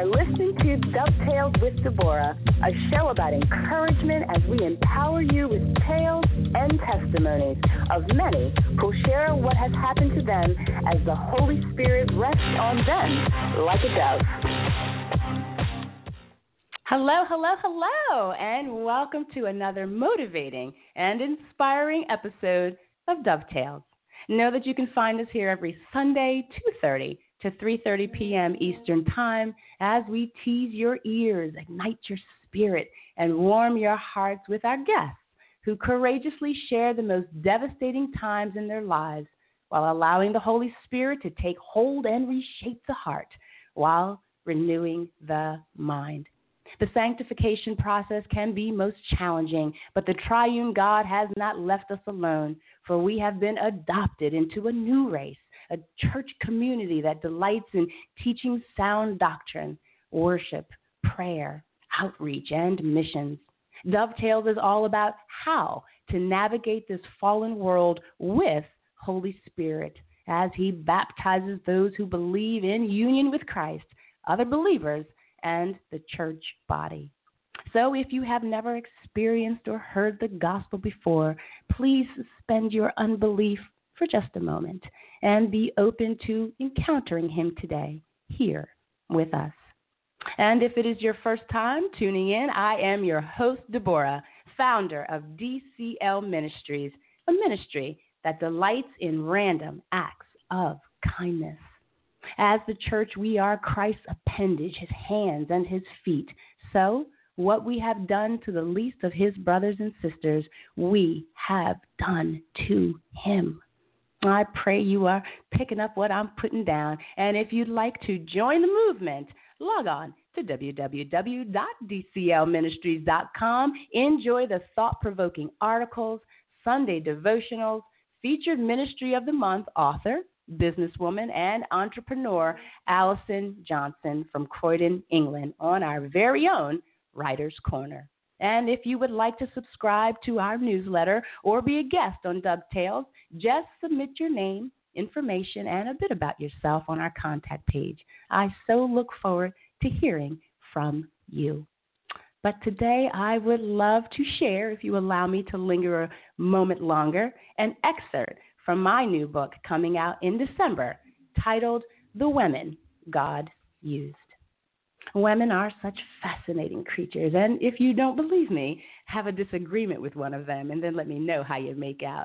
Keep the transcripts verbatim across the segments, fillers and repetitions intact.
are listening to Dovetails with Deborah, a show about encouragement as we empower you with tales and testimonies of many who share what has happened to them as the Holy Spirit rests on them like a dove. Hello, hello, hello, and welcome to another motivating and inspiring episode of Dovetails. Know that you can find us here every Sunday, two thirty to three thirty p.m. Eastern Time, as we tease your ears, ignite your spirit, and warm your hearts with our guests who courageously share the most devastating times in their lives while allowing the Holy Spirit to take hold and reshape the heart while renewing the mind. The sanctification process can be most challenging, but the triune God has not left us alone, for we have been adopted into a new race, a church community that delights in teaching sound doctrine, worship, prayer, outreach, and missions. Dovetails is all about how to navigate this fallen world with Holy Spirit as He baptizes those who believe in union with Christ, other believers, and the church body. So if you have never experienced or heard the gospel before, please suspend your unbelief for just a moment and be open to encountering Him today here with us. And if it is your first time tuning in, I am your host, Deborah, founder of D C L Ministries, a ministry that delights in random acts of kindness. As the church, we are Christ's appendage, His hands and His feet. So what we have done to the least of His brothers and sisters, we have done to Him. I pray you are picking up what I'm putting down. And if you'd like to join the movement, log on to w w w dot d c l ministries dot com. Enjoy the thought-provoking articles, Sunday devotionals, featured Ministry of the Month author, businesswoman, and entrepreneur Allison Johnson from Croydon, England, on our very own Writer's Corner. And if you would like to subscribe to our newsletter or be a guest on Dovetails, just submit your name, information, and a bit about yourself on our contact page. I so look forward to hearing from you. But today I would love to share, if you allow me to linger a moment longer, an excerpt from my new book coming out in December, titled The Women God Used. Women are such fascinating creatures, and if you don't believe me, have a disagreement with one of them, and then let me know how you make out.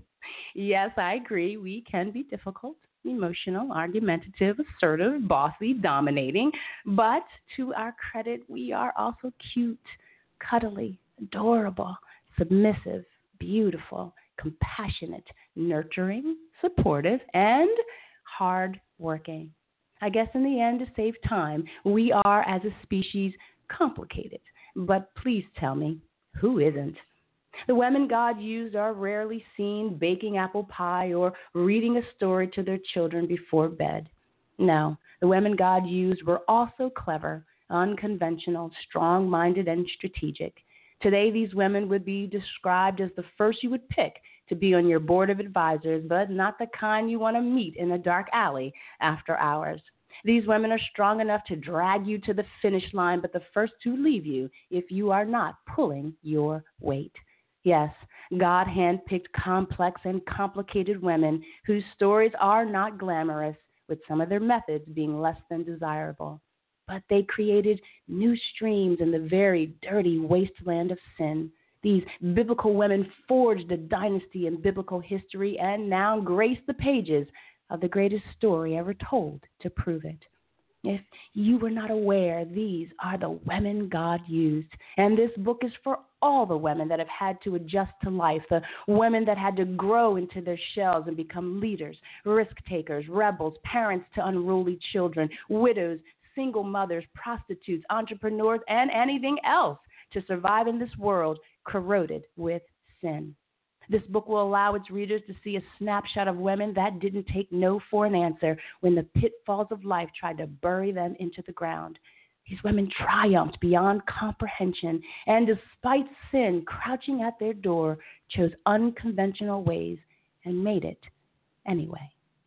Yes, I agree, we can be difficult, emotional, argumentative, assertive, bossy, dominating, but to our credit, we are also cute, cuddly, adorable, submissive, beautiful, compassionate, nurturing, supportive, and hard-working. I guess in the end, to save time, we are, as a species, complicated. But please tell me, who isn't? The women God used are rarely seen baking apple pie or reading a story to their children before bed. No, the women God used were also clever, unconventional, strong-minded, and strategic. Today, these women would be described as the first you would pick to be on your board of advisors, but not the kind you want to meet in a dark alley after hours. These women are strong enough to drag you to the finish line, but the first to leave you if you are not pulling your weight. Yes, God handpicked complex and complicated women whose stories are not glamorous, with some of their methods being less than desirable. But they created new streams in the very dirty wasteland of sin. These biblical women forged a dynasty in biblical history and now grace the pages of the greatest story ever told to prove it. If you were not aware, these are the women God used. And this book is for all the women that have had to adjust to life, the women that had to grow into their shells and become leaders, risk takers, rebels, parents to unruly children, widows, single mothers, prostitutes, entrepreneurs, and anything else to survive in this world corroded with sin. This book will allow its readers to see a snapshot of women that didn't take no for an answer when the pitfalls of life tried to bury them into the ground. These women triumphed beyond comprehension, and despite sin crouching at their door, chose unconventional ways and made it anyway.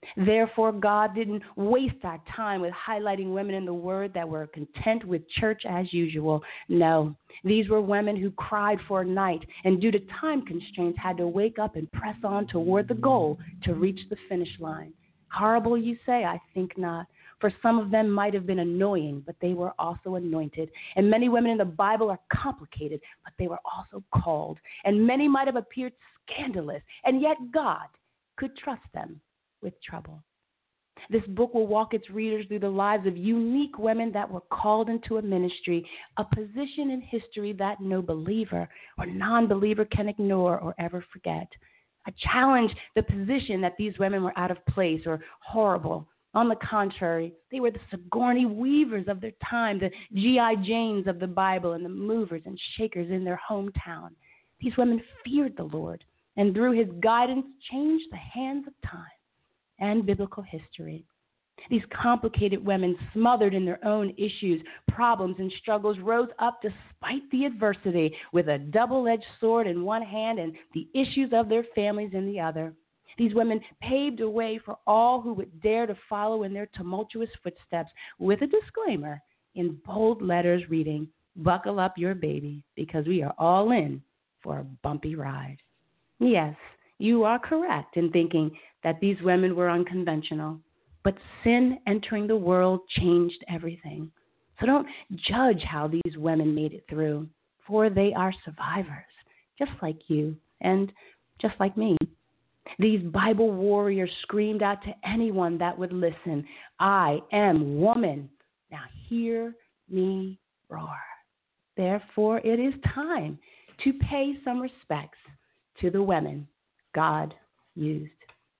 Therefore, God didn't waste our time with highlighting women in the Word that were content with church as usual. No, these were women who cried for a night and due to time constraints had to wake up and press on toward the goal to reach the finish line. Horrible, you say? I think not. For some of them might have been annoying, but they were also anointed. And many women in the Bible are complicated, but they were also called. And many might have appeared scandalous, and yet God could trust them with trouble. This book will walk its readers through the lives of unique women that were called into a ministry, a position in history that no believer or non-believer can ignore or ever forget. I challenge the position that these women were out of place or horrible. On the contrary, they were the Sigourney Weavers of their time, the G I. Janes of the Bible, and the movers and shakers in their hometown. These women feared the Lord, and through his guidance changed the hands of time and biblical history. These complicated women, smothered in their own issues, problems, and struggles, rose up despite the adversity with a double-edged sword in one hand and the issues of their families in the other. These women paved a way for all who would dare to follow in their tumultuous footsteps with a disclaimer in bold letters reading, "Buckle up your baby, because we are all in for a bumpy ride." Yes, you are correct in thinking that these women were unconventional, but sin entering the world changed everything. So don't judge how these women made it through, for they are survivors, just like you and just like me. These Bible warriors screamed out to anyone that would listen, "I am woman. Now hear me roar." Therefore, it is time to pay some respects to the women God used.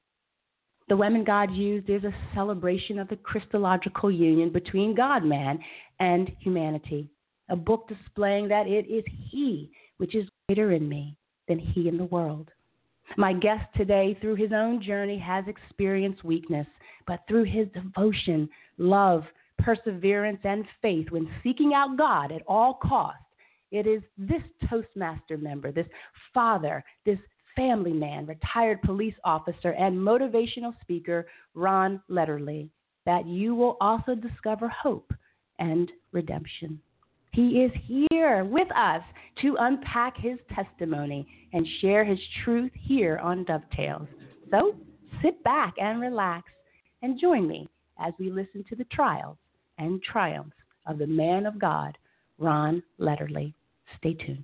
The women God used is a celebration of the Christological union between God-man and humanity, a book displaying that it is He which is greater in me than he in the world. My guest today, through his own journey, has experienced weakness, but through his devotion, love, perseverance, and faith when seeking out God at all costs, it is this Toastmaster member, this father, this family man, retired police officer, and motivational speaker, Ron Letterly, that you will also discover hope and redemption. He is here with us to unpack his testimony and share his truth here on Dovetails. So sit back and relax and join me as we listen to the trials and triumphs of the man of God, Ron Letterly. Stay tuned.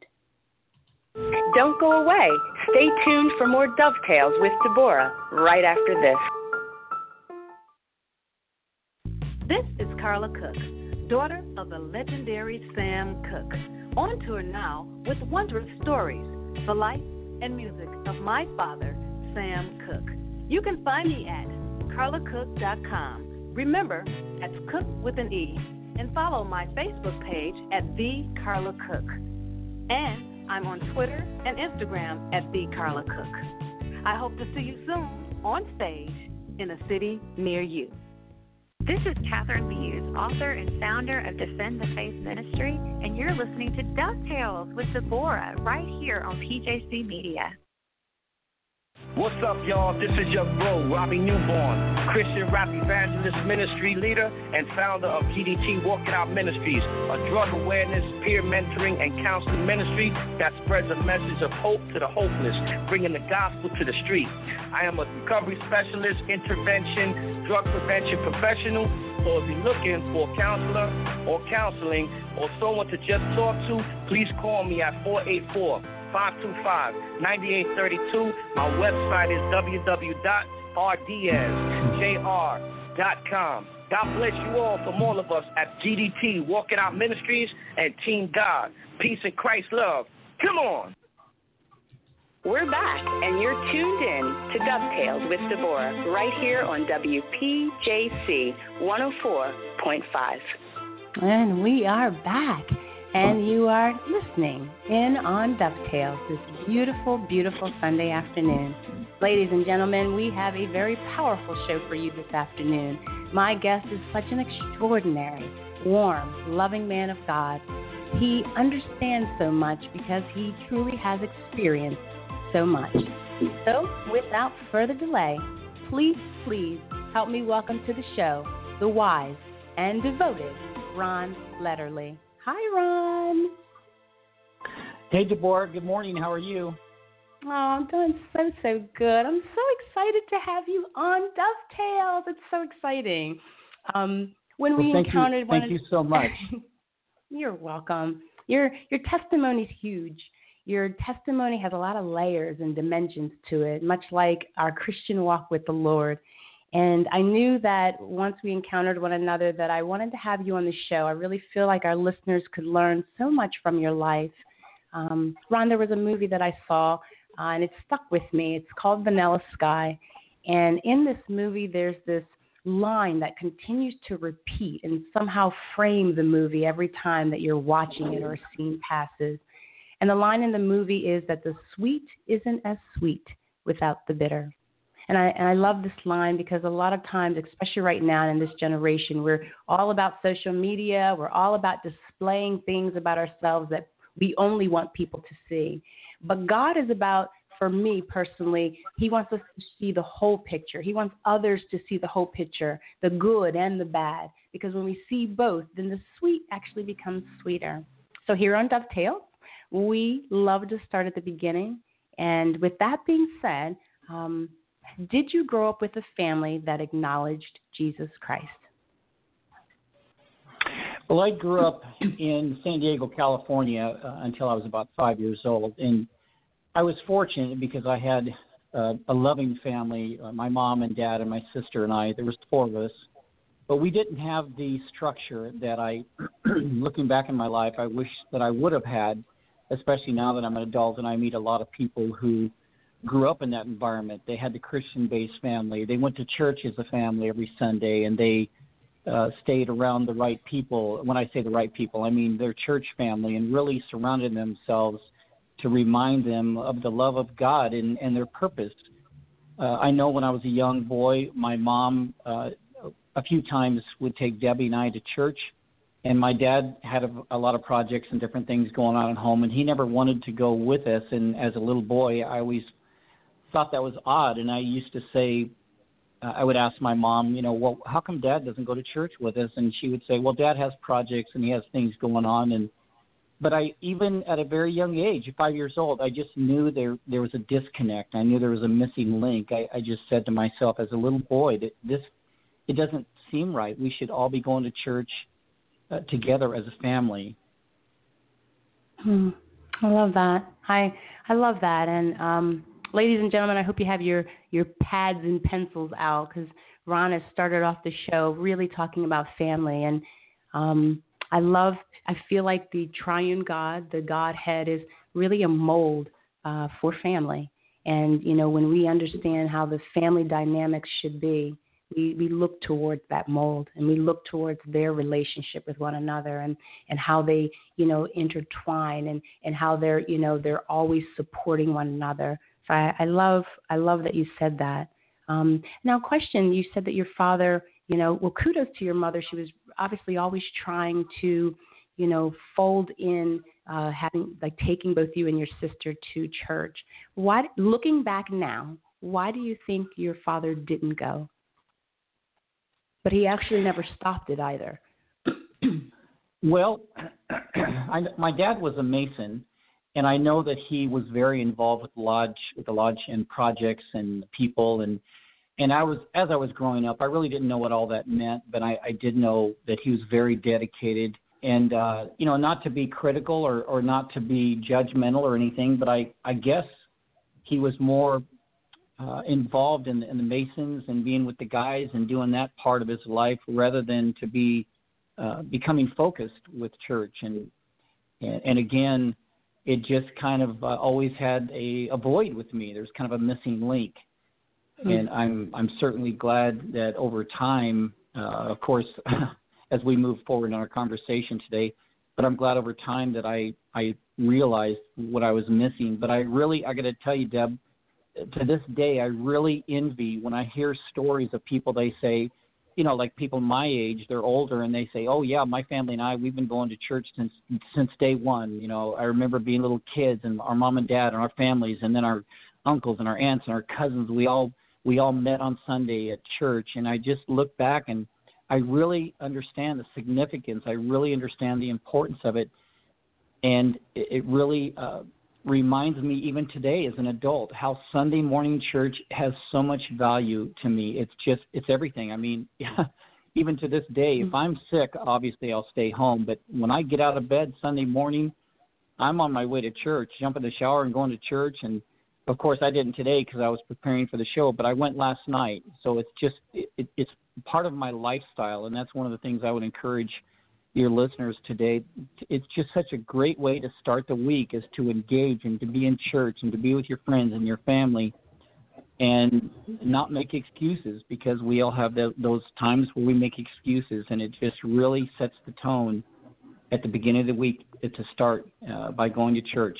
Don't go away. Stay tuned for more Dovetails with Deborah right after this. This is Carla Cook, daughter of the legendary Sam Cooke, on tour now with wondrous stories, the life and music of my father, Sam Cooke. You can find me at carla cook dot com. Remember, that's Cook with an E, and follow my Facebook page at The Carla Cook. And I'm on Twitter and Instagram at The Carla Cook. I hope to see you soon on stage in a city near you. This is Catherine Muse, author and founder of Defend the Faith Ministry, and you're listening to Dovetails with Deborah right here on P J C Media. What's up, y'all? This is your bro, Robbie Newborn, Christian rap evangelist, ministry leader, and founder of G D T Walking Out Ministries, a drug awareness, peer mentoring, and counseling ministry that spreads a message of hope to the hopeless, bringing the gospel to the street. I am a recovery specialist, intervention, drug prevention professional, so if you're looking for a counselor or counseling or someone to just talk to, please call me at four eight four, five two five, nine eight three two. My website is w w w dot r d s j r dot com. God bless you all from all of us at G D T Walking Out Ministries and Team God. Peace and Christ love. Come on. We're back, and you're tuned in to Dovetails with Deborah right here on W P J C one oh four point five. And we are back. And you are listening in on Dovetails this beautiful, beautiful Sunday afternoon. Ladies and gentlemen, we have a very powerful show for you this afternoon. My guest is such an extraordinary, warm, loving man of God. He understands so much because he truly has experienced so much. So, without further delay, please, please help me welcome to the show the wise and devoted Ron Letterly. Hi, Ron. Hey, Deborah. Good morning. How are you? Oh, I'm doing so, so good. I'm so excited to have you on Dovetails. It's so exciting. Um, when well, we thank encountered you. one Thank you so much. You're welcome. Your your testimony is huge. Your testimony has a lot of layers and dimensions to it, much like our Christian walk with the Lord. And I knew that once we encountered one another that I wanted to have you on the show. I really feel like our listeners could learn so much from your life. Um, Ron, there was a movie that I saw, uh, and it stuck with me. It's called Vanilla Sky. And in this movie, there's this line that continues to repeat and somehow frame the movie every time that you're watching it or a scene passes. And the line in the movie is that the sweet isn't as sweet without the bitter. And I, and I love this line because a lot of times, especially right now in this generation, we're all about social media. We're all about displaying things about ourselves that we only want people to see. But God is about, for me personally, he wants us to see the whole picture. He wants others to see the whole picture, the good and the bad. Because when we see both, then the sweet actually becomes sweeter. So here on Dovetail, we love to start at the beginning. And with that being said, um, did you grow up with a family that acknowledged Jesus Christ? Well, I grew up in San Diego, California, uh, until I was about five years old. And I was fortunate because I had uh, a loving family, uh, my mom and dad and my sister and I. There was four of us. But we didn't have the structure that I, looking back in my life, I wish that I would have had, especially now that I'm an adult and I meet a lot of people who grew up in that environment. They had the Christian-based family. They went to church as a family every Sunday, and they uh, stayed around the right people. When I say the right people, I mean their church family, and really surrounded themselves to remind them of the love of God and, and their purpose. Uh, I know when I was a young boy, my mom uh, a few times would take Debbie and I to church, and my dad had a, a lot of projects and different things going on at home, and he never wanted to go with us. And as a little boy, I always thought that was odd, and I used to say, uh, I would ask my mom, you know, well, how come Dad doesn't go to church with us? And she would say, well, Dad has projects and he has things going on. And but I, even at a very young age, five years old, I just knew there there was a disconnect. I knew there was a missing link. I, I just said to myself as a little boy that this, it doesn't seem right. We should all be going to church uh, together as a family. Hmm. I love that. I I love that. And um, ladies and gentlemen, I hope you have your, your pads and pencils out because Ron has started off the show really talking about family. And um, I love, I feel like the triune God, the Godhead, is really a mold uh, for family. And, you know, when we understand how the family dynamics should be, we, we look towards that mold and we look towards their relationship with one another and, and how they, you know, intertwine and, and how they're, you know, they're always supporting one another. So I, I love, I love that you said that. Um, now, question, you said that your father, you know, well, kudos to your mother. She was obviously always trying to, you know, fold in, uh, having, like taking both you and your sister to church. Why, looking back now, why do you think your father didn't go? But he actually never stopped it either. Well, I, my dad was a Mason, and I know that he was very involved with the lodge, with the lodge and projects and people. And, and I was, as I was growing up, I really didn't know what all that meant, but I, I did know that he was very dedicated. And, uh, you know, not to be critical or, or not to be judgmental or anything, but I, I guess he was more uh, involved in, in the Masons and being with the guys and doing that part of his life rather than to be uh, becoming focused with church. And, and, and again, it just kind of uh, always had a, a void with me. There's kind of a missing link. Mm-hmm. And I'm I'm certainly glad that over time, uh, of course, as we move forward in our conversation today, but I'm glad over time that I, I realized what I was missing. But I really, I got to tell you, Deb, to this day, I really envy when I hear stories of people, they say, you know, like people my age, they're older, and they say, oh, yeah, my family and I, we've been going to church since since day one. You know, I remember being little kids and our mom and dad and our families and then our uncles and our aunts and our cousins, we all we all met on Sunday at church, and I just look back and I really understand the significance. I really understand the importance of it, and it, it really uh, reminds me even today as an adult how Sunday morning church has so much value to me. It's just, it's everything. I mean, even to this day, if I'm sick, obviously I'll stay home, but when I get out of bed Sunday morning, I'm on my way to church, jump in the shower and going to church. And of course I didn't today because I was preparing for the show, but I went last night. So it's just, it, it, it's part of my lifestyle. And that's one of the things I would encourage your listeners today. It's just such a great way to start the week, is to engage and to be in church and to be with your friends and your family and not make excuses, because we all have the, those times where we make excuses, and it just really sets the tone at the beginning of the week to start uh, by going to church.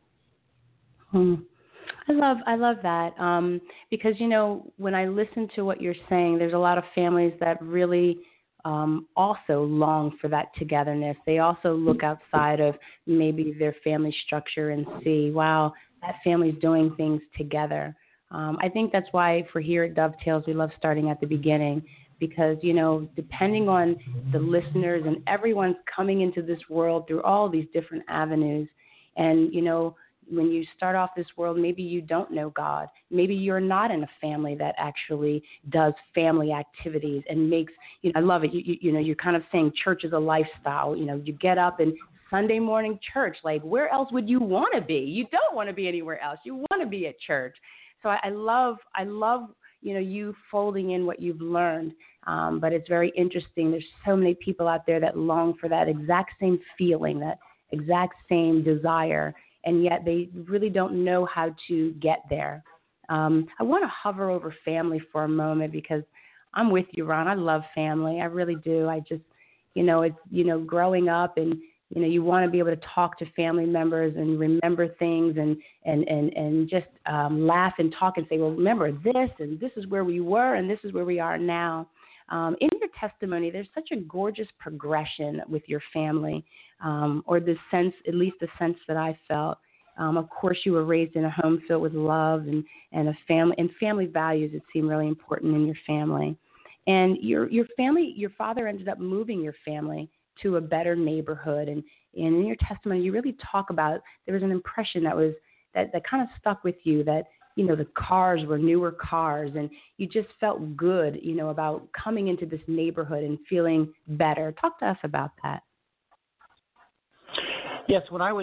Hmm. I love I love that um, because, you know, when I listen to what you're saying, there's a lot of families that really um, also long for that togetherness. They also look outside of maybe their family structure and see, wow, that family's doing things together. Um, I think that's why for here at Dovetails, we love starting at the beginning, because, you know, depending on the listeners and everyone's coming into this world through all these different avenues. And, you know, when you start off this world, maybe you don't know God. Maybe you're not in a family that actually does family activities and makes, you know, I love it. You, you, you know, you're kind of saying church is a lifestyle. You know, you get up and Sunday morning church, like where else would you want to be? You don't want to be anywhere else. You want to be at church. So I, I love, I love, you know, you folding in what you've learned. Um, but it's very interesting. There's so many people out there that long for that exact same feeling, that exact same desire, and yet they really don't know how to get there. Um, I want to hover over family for a moment, because I'm with you, Ron. I love family. I really do. I just, you know, it's, you know, growing up and, you know, you want to be able to talk to family members and remember things and, and, and, and just um, laugh and talk and say, well, remember this, and this is where we were, and this is where we are now. Um, in your testimony, there's such a gorgeous progression with your family, um, or the sense, at least the sense that I felt. Um, of course, you were raised in a home filled with love and, and a family and family values that seem really important in your family. And your your family, your father ended up moving your family to a better neighborhood. And, and in your testimony, you really talk about, there was an impression that was that, that kind of stuck with you, that, you know, the cars were newer cars, and you just felt good, you know, about coming into this neighborhood and feeling better. Talk to us about that. Yes, when I was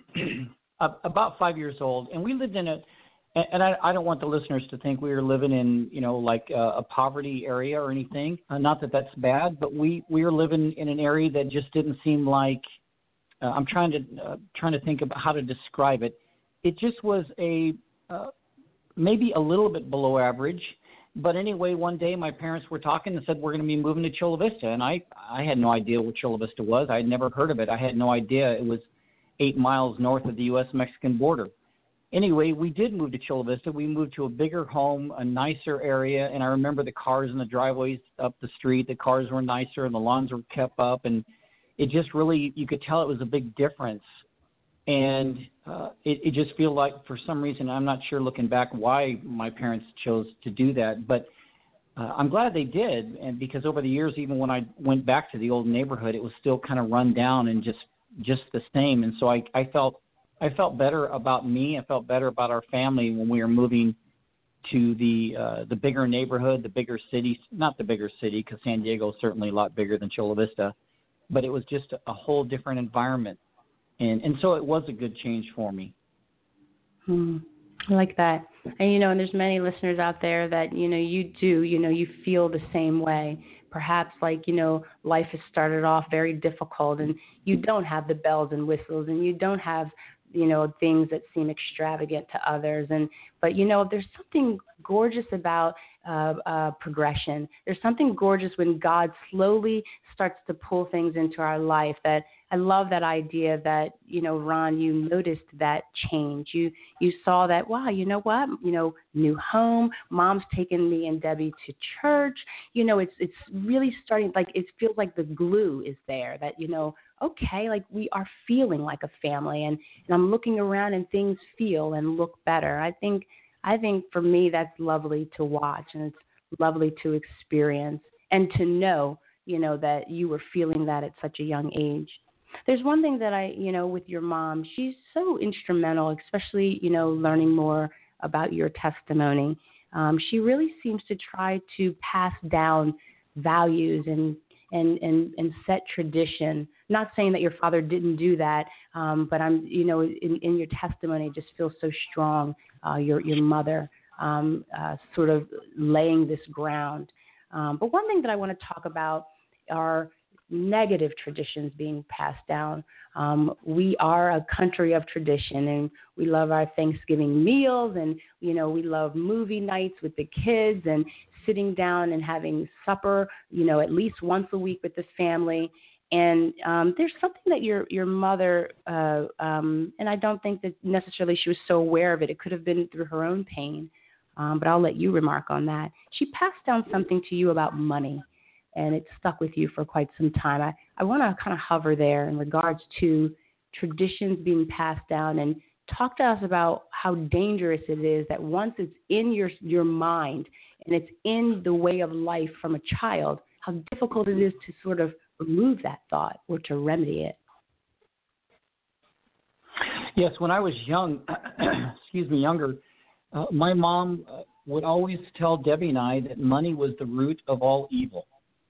about five years old, and we lived in a, and I, I don't want the listeners to think we were living in, you know, like a, a poverty area or anything. Uh, not that that's bad, but we, we were living in an area that just didn't seem like, uh, I'm trying to uh, trying to think about how to describe it. It just was a, uh, maybe a little bit below average. But anyway, one day my parents were talking and said, we're going to be moving to Chula Vista. And I, I had no idea what Chula Vista was. I had never heard of it. I had no idea it was eight miles north of the U S Mexican border. Anyway, we did move to Chula Vista. We moved to a bigger home, a nicer area. And I remember the cars in the driveways up the street. The cars were nicer and the lawns were kept up. And it just really, you could tell it was a big difference. And uh, it, it just feels like, for some reason, I'm not sure looking back why my parents chose to do that, but uh, I'm glad they did. And because over the years, even when I went back to the old neighborhood, it was still kind of run down and just just the same. And so I, I felt I felt better about me. I felt better about our family when we were moving to the uh, the bigger neighborhood, the bigger city. Not the bigger city, because San Diego is certainly a lot bigger than Chula Vista, but it was just a whole different environment. And and so it was a good change for me. Hmm. I like that. And, you know, and there's many listeners out there that, you know, you do, you know, you feel the same way. Perhaps like, you know, life has started off very difficult and you don't have the bells and whistles and you don't have, you know, things that seem extravagant to others. And but, you know, there's something gorgeous about uh, uh, progression. There's something gorgeous when God slowly starts to pull things into our life. That I love that idea that, you know, Ron, you noticed that change. You you saw that, wow, you know what, you know, new home, mom's taking me and Debbie to church. You know, it's it's really starting, like it feels like the glue is there that, you know, okay, like we are feeling like a family, and, and I'm looking around and things feel and look better. I think I think for me that's lovely to watch, and it's lovely to experience and to know, you know, that you were feeling that at such a young age. There's one thing that I, you know, with your mom, she's so instrumental, especially, you know, learning more about your testimony. Um, she really seems to try to pass down values and, and, and, and set tradition. Not saying that your father didn't do that, um, but I'm, you know, in, in your testimony, it just feels so strong. Uh, your, your mother um, uh, sort of laying this ground. Um, but one thing that I want to talk about are negative traditions being passed down. Um, we are a country of tradition, and we love our Thanksgiving meals, and, you know, we love movie nights with the kids and sitting down and having supper, you know, at least once a week with the family. And um, there's something that your your mother, uh, um, and I don't think that necessarily she was so aware of it. It could have been through her own pain, um, but I'll let you remark on that. She passed down something to you about money, and it stuck with you for quite some time. I, I want to kind of hover there in regards to traditions being passed down, and talk to us about how dangerous it is that once it's in your your mind and it's in the way of life from a child, how difficult it is to sort of remove that thought or to remedy it. Yes, when I was young, excuse me, younger, uh, my mom uh, would always tell Debbie and I that money was the root of all evil.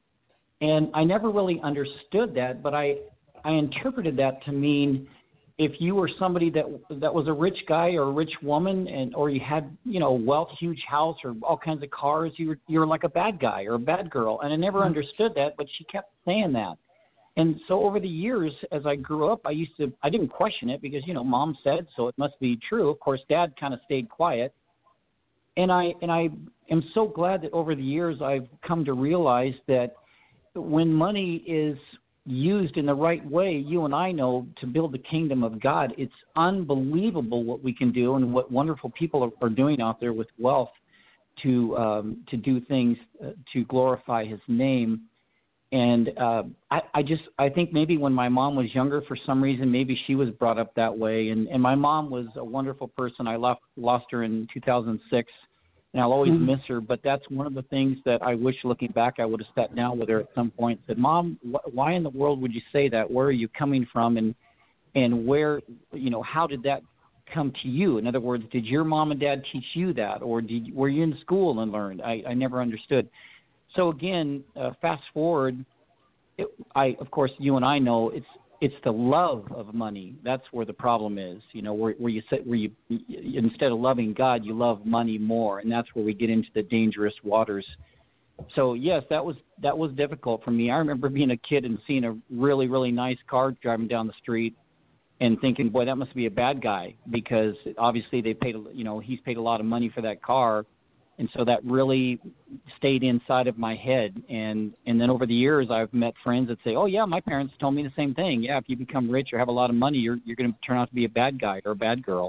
And I never really understood that, but I, I interpreted that to mean if you were somebody that that was a rich guy or a rich woman, and or you had, you know, wealth, huge house, or all kinds of cars, you were you were like a bad guy or a bad girl. And I never mm-hmm. understood that, but she kept saying that. And so over the years, as I grew up, I used to I didn't question it because, you know, Mom said so, it must be true. Of course, Dad kind of stayed quiet. And I and I am so glad that over the years I've come to realize that when money is used in the right way, you and I know, to build the kingdom of God, it's unbelievable what we can do and what wonderful people are, are doing out there with wealth to um, to do things uh, to glorify His name. And uh, I, I just I think maybe when my mom was younger, for some reason, maybe she was brought up that way. And, and my mom was a wonderful person. I lost lost her in two thousand six. And I'll always mm-hmm. miss her, but that's one of the things that I wish, looking back, I would have sat down with her at some point and said, Mom, wh- why in the world would you say that? Where are you coming from? And and where, you know, how did that come to you? In other words, did your mom and dad teach you that? Or did were you in school and learned? I, I never understood. So, again, uh, fast forward, it, I of course, you and I know it's It's the love of money. That's where the problem is. You know, where, where you sit, where you instead of loving God, you love money more, and that's where we get into the dangerous waters. So yes, that was that was difficult for me. I remember being a kid and seeing a really really nice car driving down the street, and thinking, boy, that must be a bad guy, because obviously they paid, you know, he's paid a lot of money for that car. And so that really stayed inside of my head. And, and then over the years, I've met friends that say, oh, yeah, my parents told me the same thing. Yeah, if you become rich or have a lot of money, you're you're going to turn out to be a bad guy or a bad girl.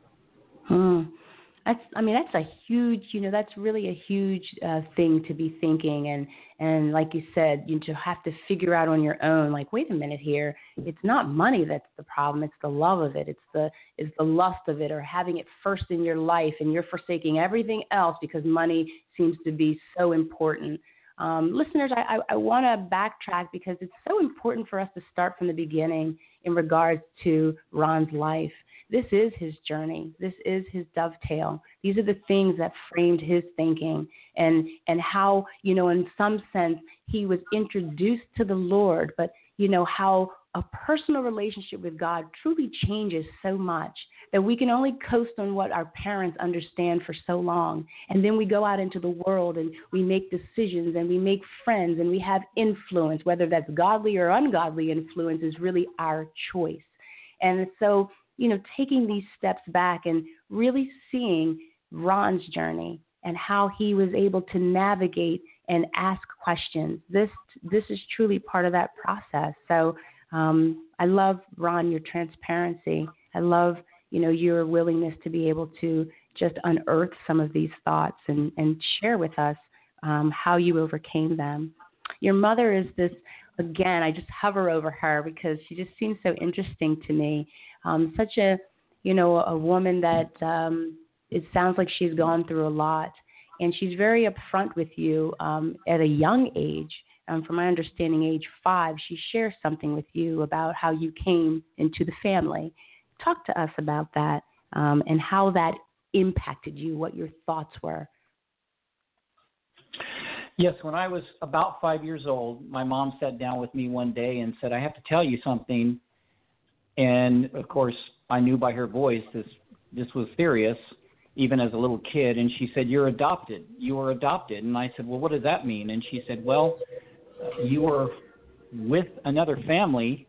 Hmm. That's, I mean, that's a huge, you know, that's really a huge uh, thing to be thinking. And, and like you said, you just have to figure out on your own, like, wait a minute here. It's not money that's the problem. It's the love of it. It's the, it's the lust of it, or having it first in your life, and you're forsaking everything else because money seems to be so important. Um, listeners, I, I, I want to backtrack because it's so important for us to start from the beginning in regards to Ron's life. This is his journey. This is his dovetail. These are the things that framed his thinking, and, and how, you know, in some sense, he was introduced to the Lord, but, you know, how a personal relationship with God truly changes so much that we can only coast on what our parents understand for so long. And then we go out into the world and we make decisions and we make friends and we have influence, whether that's godly or ungodly influence is really our choice. And so, you know, taking these steps back and really seeing Ron's journey and how he was able to navigate and ask questions. This this is truly part of that process. So um, I love, Ron, your transparency. I love, you know, your willingness to be able to just unearth some of these thoughts and, and share with us um, how you overcame them. Your mother is this, again, I just hover over her because she just seems so interesting to me. Um, such a, you know, a woman that um, it sounds like she's gone through a lot, and she's very upfront with you um, at a young age. Um, from my understanding, age five, she shares something with you about how you came into the family. Talk to us about that um, and how that impacted you, what your thoughts were. Yes, when I was about five years old, my mom sat down with me one day and said, I have to tell you something. And, of course, I knew by her voice this this was serious, even as a little kid. And she said, you're adopted. You were adopted. And I said, well, what does that mean? And she said, well, you were with another family,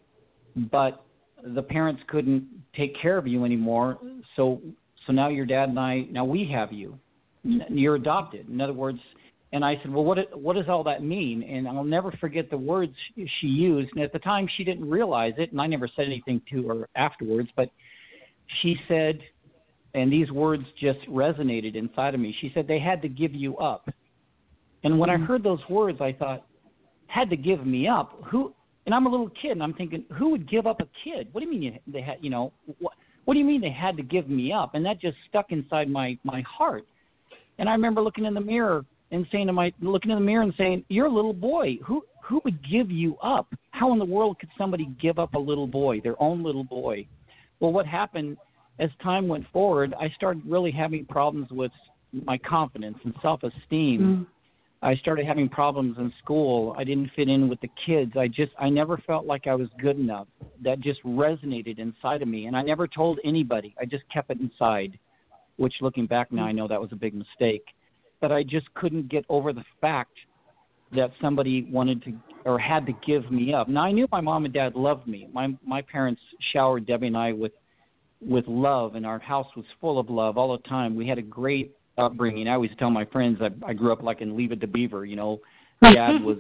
but the parents couldn't take care of you anymore. So so now your dad and I, now we have you. You're adopted. In other words, and I said, well, what what does all that mean? And I'll never forget the words she used. And at the time, she didn't realize it, and I never said anything to her afterwards. But she said, and these words just resonated inside of me. She said, they had to give you up. And when mm-hmm. I heard those words, I thought, had to give me up? Who? And I'm a little kid, and I'm thinking, who would give up a kid? What do you mean you, they had? You know, what? What do you mean they had to give me up? And that just stuck inside my my heart. And I remember looking in the mirror and saying to my, looking in the mirror and saying, you're a little boy. Who who would give you up? How in the world could somebody give up a little boy, their own little boy? Well, what happened as time went forward, I started really having problems with my confidence and self-esteem. Mm. I started having problems in school. I didn't fit in with the kids. I just, I never felt like I was good enough. That just resonated inside of me. And I never told anybody. I just kept it inside, which looking back now, I know that was a big mistake. But I just couldn't get over the fact that somebody wanted to or had to give me up. Now, I knew my mom and dad loved me. My my parents showered Debbie and I with with love, and our house was full of love all the time. We had a great upbringing. I always tell my friends I, I grew up like in Leave It to Beaver. You know, dad was,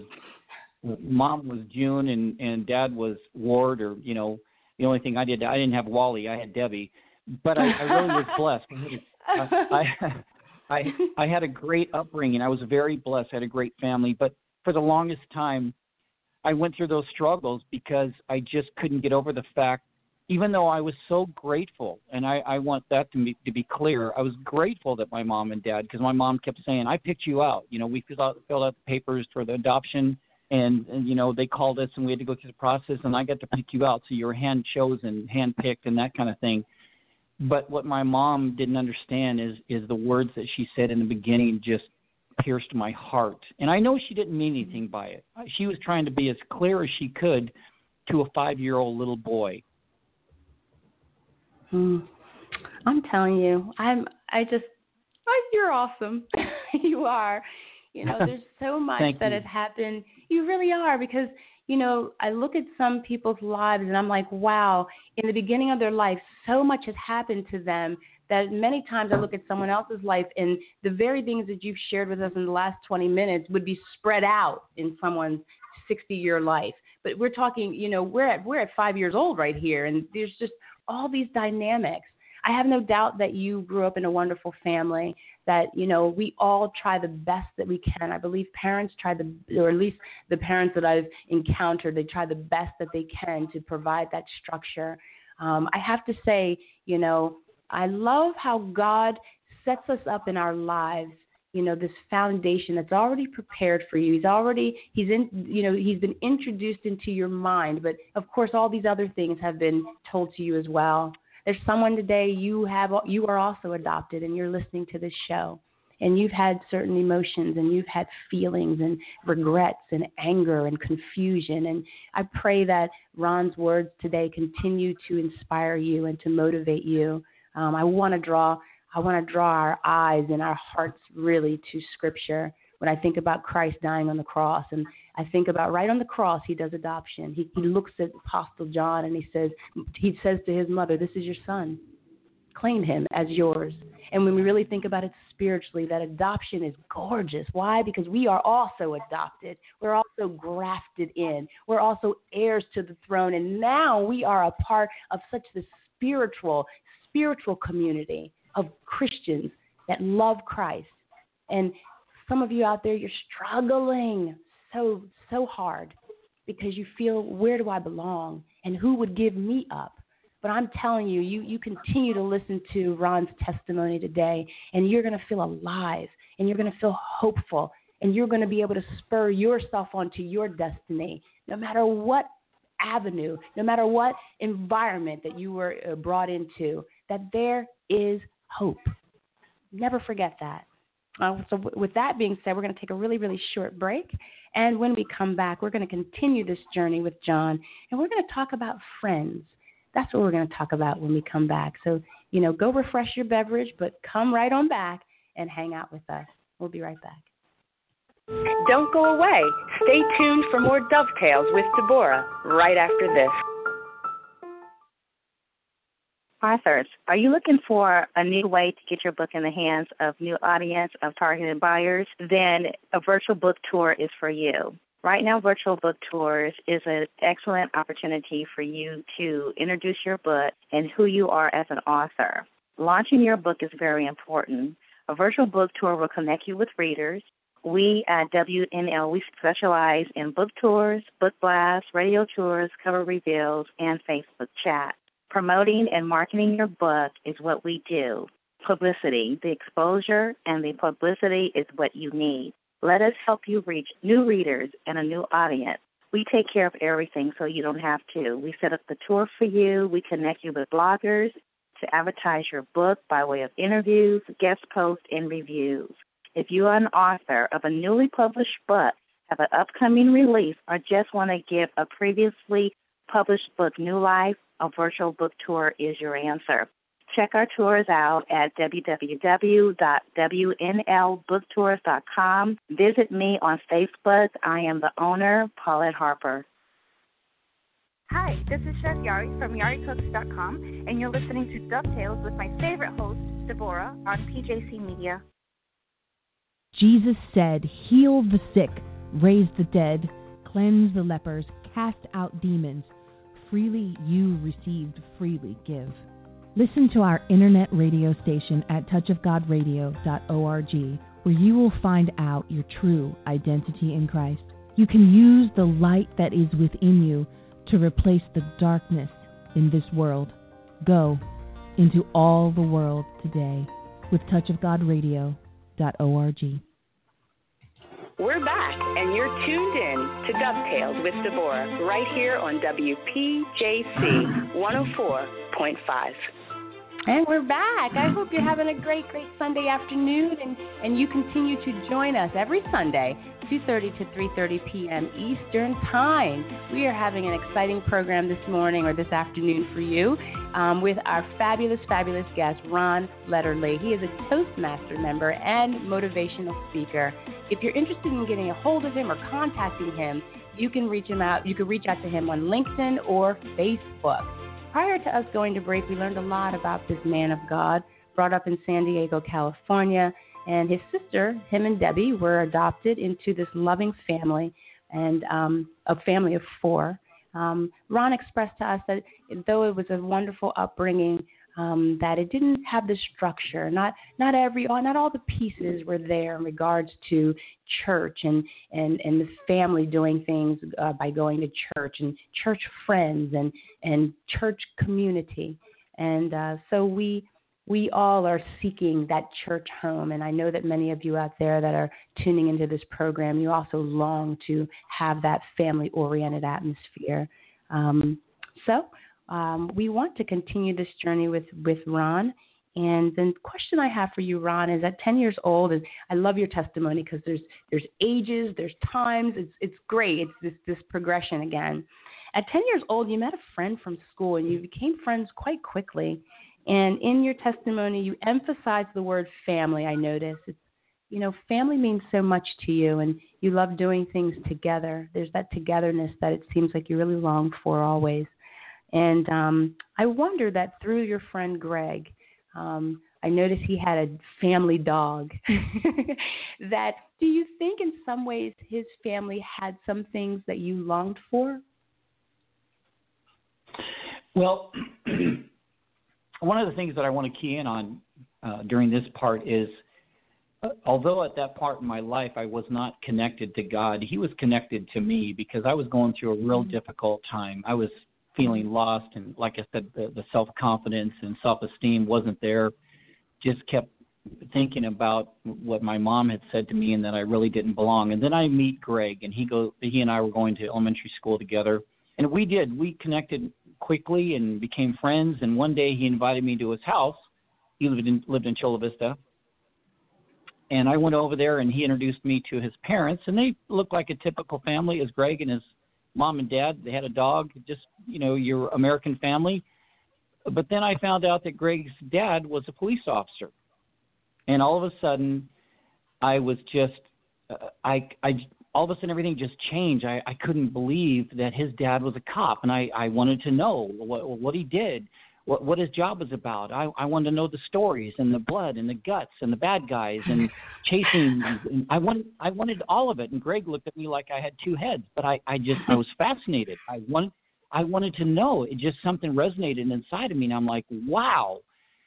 mom was June, and, and dad was Ward, or, you know, the only thing I did, I didn't have Wally, I had Debbie. But I, I really was blessed. I, I, I I had a great upbringing. I was very blessed. I had a great family. But for the longest time, I went through those struggles because I just couldn't get over the fact, even though I was so grateful, and I, I want that to be, to be clear, I was grateful that my mom and dad, because my mom kept saying, I picked you out. You know, we filled out, filled out the papers for the adoption, and, and, you know, they called us, and we had to go through the process, and I got to pick you out. So you were hand-chosen, hand-picked, and that kind of thing. But what my mom didn't understand is is the words that she said in the beginning just pierced my heart. And I know she didn't mean anything by it. She was trying to be as clear as she could to a five-year-old little boy. Hmm. I'm telling you, I'm. I just, oh, you're awesome. You are. You know, there's so much that you. has happened. You really are, because, you know, I look at some people's lives and I'm like, wow, in the beginning of their life, so much has happened to them that many times I look at someone else's life and the very things that you've shared with us in the last twenty minutes would be spread out in someone's sixty-year life. But we're talking, you know, we're at, we're at five years old right here, and there's just all these dynamics. I have no doubt that you grew up in a wonderful family, that, you know, we all try the best that we can. I believe parents try the, or at least the parents that I've encountered, they try the best that they can to provide that structure. Um, I have to say, you know, I love how God sets us up in our lives, you know, this foundation that's already prepared for you. He's already, he's in, you know, he's been introduced into your mind, but of course all these other things have been told to you as well. There's someone today, you have, you are also adopted, and you're listening to this show, and you've had certain emotions, and you've had feelings and regrets and anger and confusion. And I pray that Ron's words today continue to inspire you and to motivate you. Um, I want to draw, I want to draw our eyes and our hearts really to Scripture. When I think about Christ dying on the cross, and I think about right on the cross, he does adoption. He, he looks at Apostle John and he says, he says to his mother, this is your son. Claim him as yours. And when we really think about it spiritually, that adoption is gorgeous. Why? Because we are also adopted. We're also grafted in. We're also heirs to the throne. And now we are a part of such the spiritual, spiritual community of Christians that love Christ. And some of you out there, you're struggling so, so hard because you feel, where do I belong? And who would give me up? But I'm telling you, you, you continue to listen to Ron's testimony today, and you're going to feel alive, and you're going to feel hopeful, and you're going to be able to spur yourself onto your destiny, no matter what avenue, no matter what environment that you were brought into, that there is hope. Never forget that. Uh, so w- with that being said, we're going to take a really, really short break. And when we come back, we're going to continue this journey with John, and we're going to talk about friends. That's what we're going to talk about when we come back. So, you know, go refresh your beverage, but come right on back and hang out with us. We'll be right back. Don't go away. Stay tuned for more Dovetails with Deborah right after this. Authors, are you looking for a new way to get your book in the hands of new audience of targeted buyers? Then a virtual book tour is for you. Right now, virtual book tours is an excellent opportunity for you to introduce your book and who you are as an author. Launching your book is very important. A virtual book tour will connect you with readers. We at W N L, we specialize in book tours, book blasts, radio tours, cover reveals, and Facebook chat. Promoting and marketing your book is what we do. Publicity, the exposure and the publicity is what you need. Let us help you reach new readers and a new audience. We take care of everything so you don't have to. We set up the tour for you. We connect you with bloggers to advertise your book by way of interviews, guest posts, and reviews. If you are an author of a newly published book, have an upcoming release, or just want to give a previously published book new life, a virtual book tour is your answer. Check our tours out at w w w dot w n l book tours dot com. Visit me on Facebook. I am the owner, Paulette Harper. Hi, this is Chef Yari from yari cooks dot com, and you're listening to Dovetails with my favorite host, Deborah, on P J C Media. Jesus said, heal the sick, raise the dead, cleanse the lepers, cast out demons. Freely you received, freely give. Listen to our internet radio station at touch of god radio dot org, where you will find out your true identity in Christ. You can use the light that is within you to replace the darkness in this world. Go into all the world today with touch of god radio dot org. We're back, and you're tuned in to Dovetails with Deborah right here on W P J C one oh four point five. And we're back. I hope you're having a great, great Sunday afternoon, and, and you continue to join us every Sunday, two thirty to three thirty p.m. Eastern Time. We are having an exciting program this morning or this afternoon for you um, with our fabulous, fabulous guest, Ron Letterly. He is a Toastmaster member and motivational speaker. If you're interested in getting a hold of him or contacting him, you can reach him out. You can reach out to him on LinkedIn or Facebook. Prior to us going to break, we learned a lot about this man of God, brought up in San Diego, California, and his sister, him and Debbie, were adopted into this loving family, and um, a family of four. Um, Ron expressed to us that though it was a wonderful upbringing, um, that it didn't have the structure. Not not every, not all the pieces were there in regards to church and and, and the family doing things uh, by going to church and church friends and and church community. And uh, so we we all are seeking that church home. And I know that many of you out there that are tuning into this program, you also long to have that family-oriented atmosphere. Um, so. Um, we want to continue this journey with, with Ron. And the question I have for you, Ron, is at ten years old, and I love your testimony because there's there's ages, there's times, it's it's great. It's this, this progression again. At ten years old, you met a friend from school, and you became friends quite quickly. And in your testimony, you emphasized the word family, I noticed. It's, you know, family means so much to you, and you love doing things together. There's that togetherness that it seems like you really long for always. And um, I wonder that through your friend Greg, um, I noticed he had a family dog. That do you think in some ways his family had some things that you longed for? Well, one of the things that I want to key in on uh, during this part is, uh, although at that part in my life I was not connected to God, he was connected to me because I was going through a real mm-hmm. difficult time. I was feeling lost, and like I said, the, the self-confidence and self-esteem wasn't there. Just kept thinking about what my mom had said to me and that I really didn't belong. And then I meet Greg, and he go he and I were going to elementary school together, and we did. We connected quickly and became friends. And one day he invited me to his house. He lived in lived in Chula Vista, and I went over there, and he introduced me to his parents, and they looked like a typical family as Greg and his mom and dad. They had a dog, just, you know, your American family. But then I found out that Greg's dad was a police officer. And all of a sudden, I was just, uh, I, I, all of a sudden everything just changed. I, I couldn't believe that his dad was a cop, and I, I wanted to know what, what he did, what, what his job was about. I, I wanted to know the stories and the blood and the guts and the bad guys and chasing. And I wanted, I wanted all of it. And Greg looked at me like I had two heads, but I, I just, I was fascinated. I wanted, I wanted to know. It just something resonated inside of me, and I'm like, wow.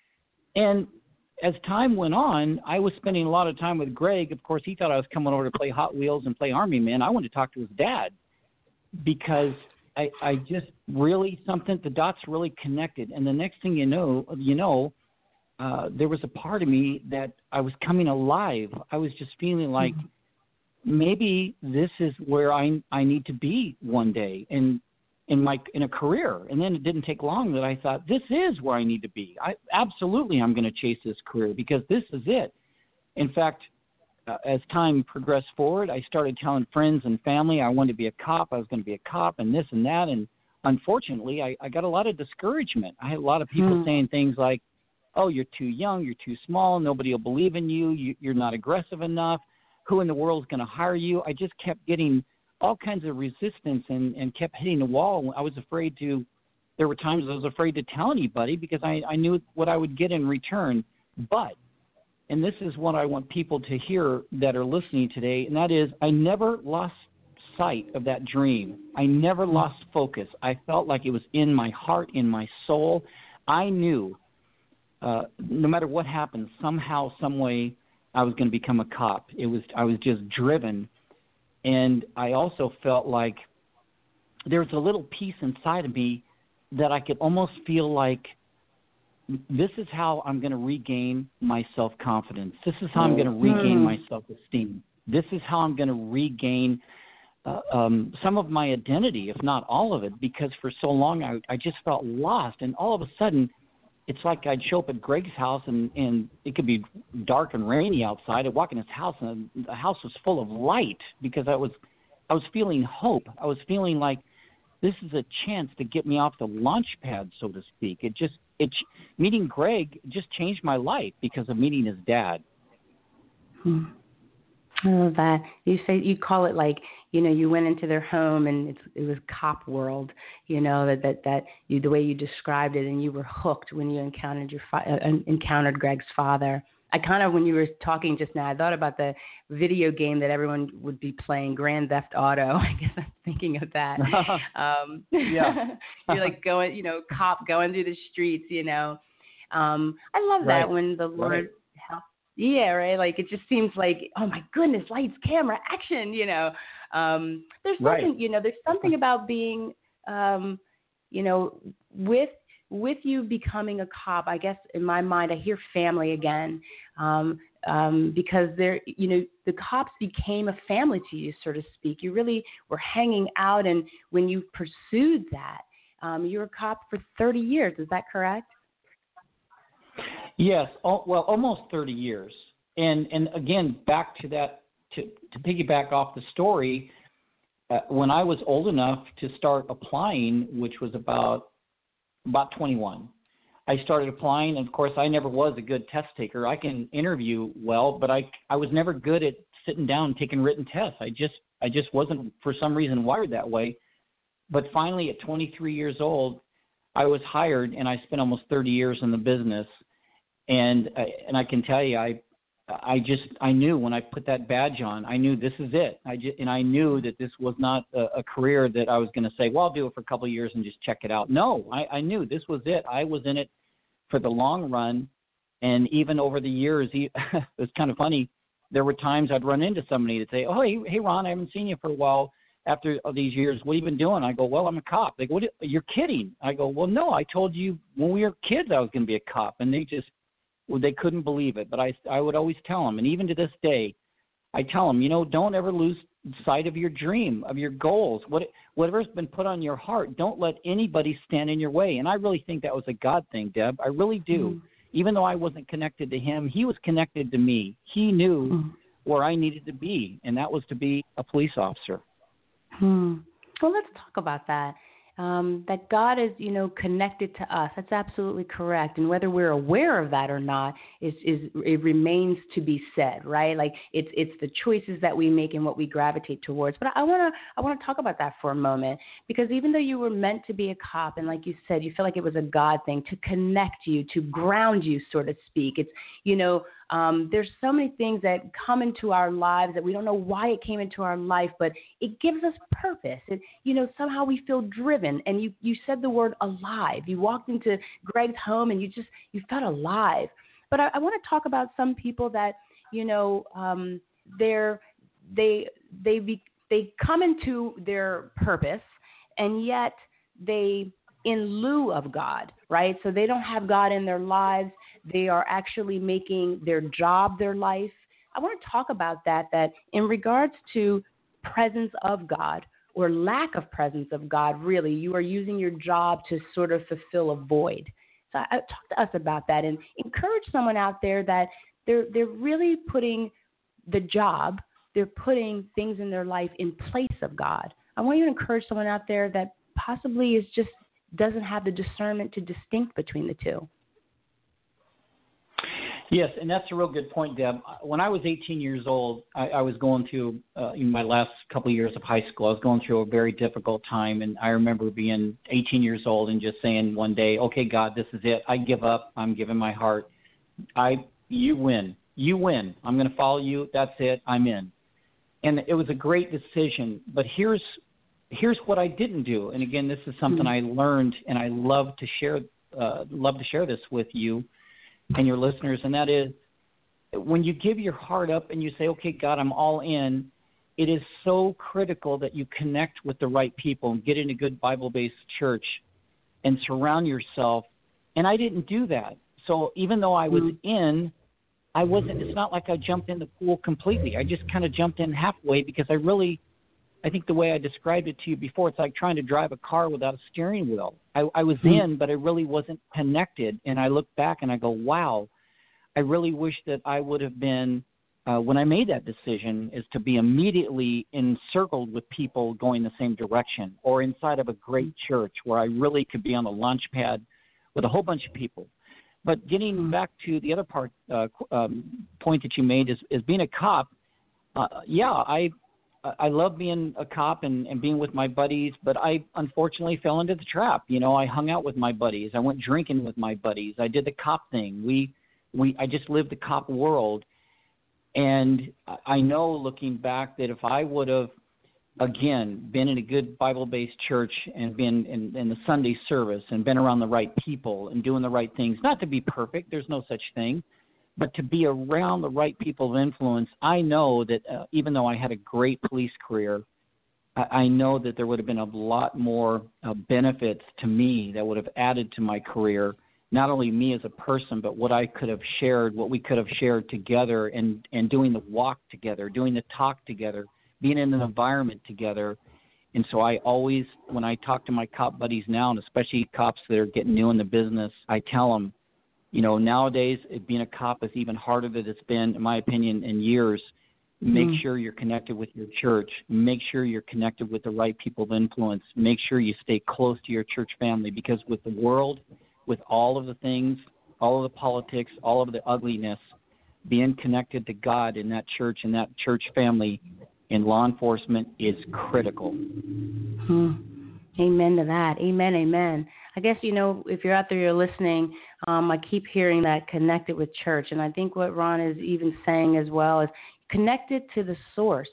And as time went on, I was spending a lot of time with Greg. Of course, he thought I was coming over to play Hot Wheels and play Army Man. I wanted to talk to his dad because I, I just really something, the dots really connected. And the next thing you know, you know, uh, there was a part of me that I was coming alive. I was just feeling like mm-hmm. maybe this is where I I need to be one day. And in my in a career. And then it didn't take long that I thought, this is where I need to be. I absolutely I'm going to chase this career because this is it. In fact, uh, as time progressed forward, I started telling friends and family I wanted to be a cop. I was going to be a cop and this and that. And unfortunately, I, I got a lot of discouragement. I had a lot of people mm. saying things like, oh, you're too young, you're too small, nobody will believe in you, you you're not aggressive enough, who in the world is going to hire you? I just kept getting all kinds of resistance and, and kept hitting the wall. I was afraid to, there were times I was afraid to tell anybody because I, I knew what I would get in return. But, and this is what I want people to hear that are listening today, and that is I never lost sight of that dream. I never lost focus. I felt like it was in my heart, in my soul. I knew uh, no matter what happened, somehow, some way, I was going to become a cop. It was, I was just driven. And I also felt like there was a little piece inside of me that I could almost feel like this is how I'm going to regain my self-confidence. This is how I'm going to regain my self-esteem. This is how I'm going to regain uh, um, some of my identity, if not all of it, because for so long I, I just felt lost. And all of a sudden, it's like I'd show up at Greg's house, and, and it could be dark and rainy outside. I'd walk in his house, and the house was full of light because I was I was feeling hope. I was feeling like this is a chance to get me off the launch pad, so to speak. It just it meeting Greg just changed my life because of meeting his dad. Hmm. I love that. You say you call it like, you know, you went into their home and it's, it was cop world, you know, that, that, that you, the way you described it, and you were hooked when you encountered your, fa- uh, encountered Greg's father. I kind of, when you were talking just now, I thought about the video game that everyone would be playing, Grand Theft Auto. I guess I'm thinking of that. um, yeah. You're like going, you know, cop going through the streets, you know. Um, I love right. that when the Lord right. helps. Yeah, right. Like it just seems like, oh my goodness, lights, camera, action. You know, um, there's something. Right. You know, there's something about being, um, you know, with with you becoming a cop. I guess in my mind, I hear family again, um, um, because they're, you know, the cops became a family to you, so to speak. You really were hanging out, and when you pursued that, um, you were a cop for thirty years. Is that correct? Yes, well, almost thirty years. And and again, back to that, to, to piggyback off the story, uh, when I was old enough to start applying, which was about about twenty-one, I started applying. And of course, I never was a good test taker. I can interview well, but I, I was never good at sitting down and taking written tests. I just I just wasn't, for some reason, wired that way. But finally, at twenty-three years old, I was hired, and I spent almost thirty years in the business. And I, and I can tell you, I I just I knew when I put that badge on, I knew this is it. I just, and I knew that this was not a, a career that I was going to say, well, I'll do it for a couple of years and just check it out. No, I, I knew this was it. I was in it for the long run, and even over the years, it was kind of funny. There were times I'd run into somebody to say, oh, hey, hey, Ron, I haven't seen you for a while. after all these years, what have you been doing? I go, well, I'm a cop. They go, what, you're kidding. I go, well, no, I told you when we were kids I was going to be a cop. And they just, well, they couldn't believe it. But I, I would always tell them, and even to this day, I tell them, you know, don't ever lose sight of your dream, of your goals. What, whatever's been put on your heart, don't let anybody stand in your way. And I really think that was a God thing, Deb. I really do. Mm-hmm. Even though I wasn't connected to him, he was connected to me. He knew mm-hmm. where I needed to be, and that was to be a police officer. Hmm. Well, let's talk about that. Um, that God is, you know, connected to us. That's absolutely correct. And whether we're aware of that or not is, is it remains to be said, right? Like it's it's the choices that we make and what we gravitate towards. But I want to I want to talk about that for a moment, because even though you were meant to be a cop, and like you said, you feel like it was a God thing to connect you, to ground you, so to speak. It's, you know, Um, there's so many things that come into our lives that we don't know why it came into our life, but it gives us purpose. It, you know, somehow we feel driven. And you, you said the word alive. You walked into Greg's home and you just, you felt alive. But I, I want to talk about some people that, you know, um, they're, they, they, be, they come into their purpose, and yet they, in lieu of God, right? So they don't have God in their lives. They are actually making their job their life. I want to talk about that, that in regards to presence of God or lack of presence of God, really, you are using your job to sort of fulfill a void. So I, talk to us about that and encourage someone out there that they're they're really putting the job, they're putting things in their life in place of God. I want you to encourage someone out there that possibly is just doesn't have the discernment to distinct between the two. Yes, and that's a real good point, Deb. When I was eighteen years old, I, I was going through, uh, in my last couple of years of high school, I was going through a very difficult time, and I remember being eighteen years old and just saying one day, okay, God, this is it. I give up. I'm giving my heart. I, you win. You win. I'm going to follow you. That's it. I'm in. And it was a great decision, but here's here's what I didn't do. And again, this is something mm-hmm. I learned, and I love to share uh, love to share this with you and your listeners, and that is when you give your heart up and you say, okay, God, I'm all in, it is so critical that you connect with the right people and get in a good Bible-based church and surround yourself. And I didn't do that. So even though I was mm-hmm. in, I wasn't, it's not like I jumped in the pool completely. I just kind of jumped in halfway because I really, I think the way I described it to you before, it's like trying to drive a car without a steering wheel. I, I was mm-hmm. in, but I really wasn't connected. And I look back and I go, wow, I really wish that I would have been, uh, when I made that decision, is to be immediately encircled with people going the same direction, or inside of a great church where I really could be on the launch pad with a whole bunch of people. But getting mm-hmm. back to the other part, uh, um, point that you made is, is being a cop. Uh, yeah, I I love being a cop and, and being with my buddies, but I unfortunately fell into the trap. You know, I hung out with my buddies. I went drinking with my buddies. I did the cop thing. We, we, I just lived the cop world. And I know looking back that if I would have, again, been in a good Bible-based church and been in, in the Sunday service and been around the right people and doing the right things, not to be perfect, there's no such thing, but to be around the right people of influence, I know that uh, even though I had a great police career, I, I know that there would have been a lot more uh, benefits to me that would have added to my career, not only me as a person, but what I could have shared, what we could have shared together, and, and doing the walk together, doing the talk together, being in an environment together. And so I always, when I talk to my cop buddies now, and especially cops that are getting new in the business, I tell them, you know, nowadays being a cop is even harder than it's been, in my opinion, in years. Make mm-hmm. sure you're connected with your church. Make sure you're connected with the right people of influence. Make sure you stay close to your church family, because with the world, with all of the things, all of the politics, all of the ugliness, being connected to God in that church and that church family in law enforcement is critical. Hmm. Amen to that. Amen, amen. I guess, you know, if you're out there, you're listening, um, I keep hearing that connected with church. And I think what Ron is even saying as well is connected to the source.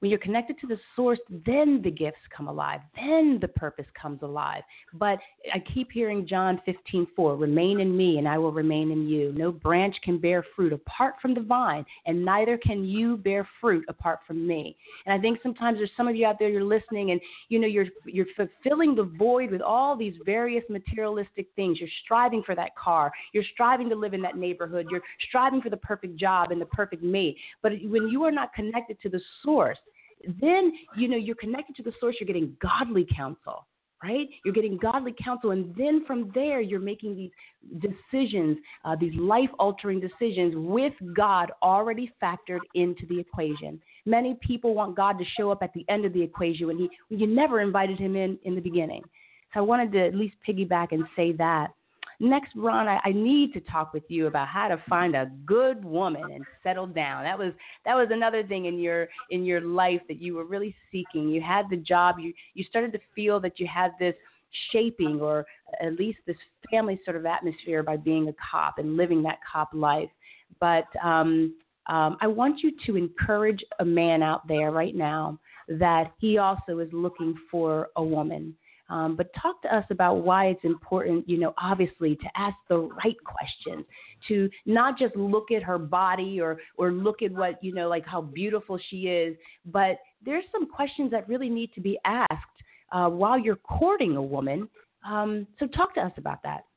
When you're connected to the source, then the gifts come alive. Then the purpose comes alive. But I keep hearing John fifteen four, remain in me and I will remain in you. No branch can bear fruit apart from the vine, and neither can you bear fruit apart from me. And I think sometimes there's some of you out there, you're listening, and you know you're you're fulfilling the void with all these various materialistic things. You're striving for that car. You're striving to live in that neighborhood. You're striving for the perfect job and the perfect mate. But when you are not connected to the source, then, you know, you're connected to the source, you're getting godly counsel, right? You're getting godly counsel. And then from there, you're making these decisions, uh, these life-altering decisions with God already factored into the equation. Many people want God to show up at the end of the equation when, he, when you never invited him in in the beginning. So I wanted to at least piggyback and say that. Next, Ron, I, I need to talk with you about how to find a good woman and settle down. That was that was another thing in your in your life that you were really seeking. You had the job. You you started to feel that you had this shaping, or at least this family sort of atmosphere, by being a cop and living that cop life. But um, um, I want you to encourage a man out there right now that he also is looking for a woman. Um, but talk to us about why it's important, you know, obviously, to ask the right questions, to not just look at her body or, or look at what, you know, like how beautiful she is, but there's some questions that really need to be asked uh, while you're courting a woman. Um, so talk to us about that.